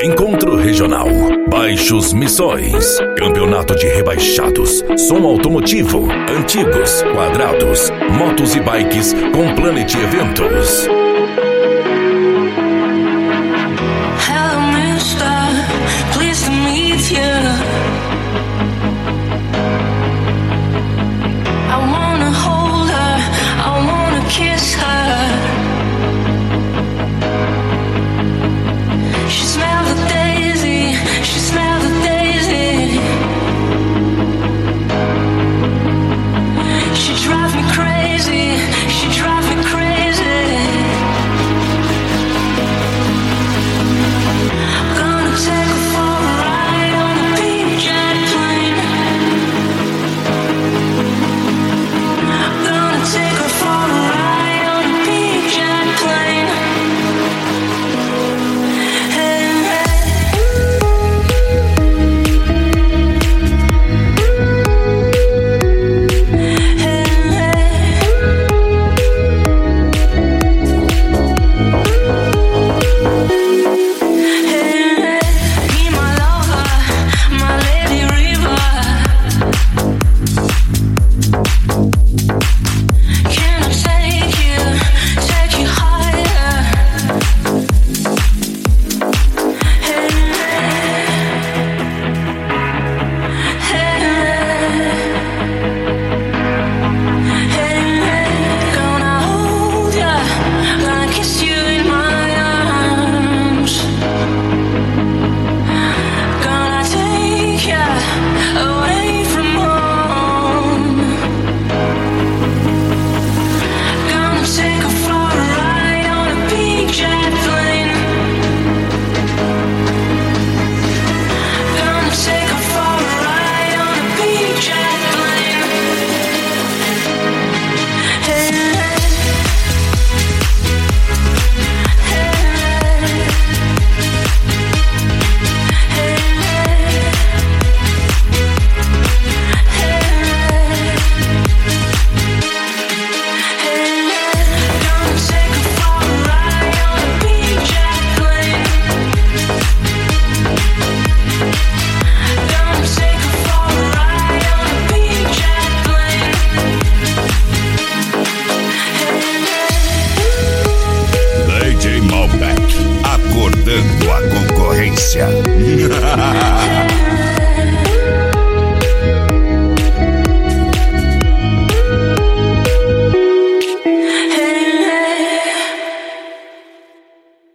Encontro Regional. Baixos Missões. Campeonato de rebaixados. Som automotivo. Antigos. Quadrados. Motos e bikes com Planet Eventos. Hello, mister. Pleased to meet you. I wanna hold her. I wanna kiss her. She smells the daisy. She smells the daisy. She drives me crazy. She drives me crazy. Gonna take her for a ride on a big jet plane. Gonna take her for a ride on a big jet plane. Hey, be my lover, my lady river. Can I take you higher? Hey, gonna hold ya, gonna kiss you in my arms. Gonna take ya away from home. Gonna take her for a ride on a big jet plane. Gonna take her for a ride on a big jet plane. Hey, hey, hey.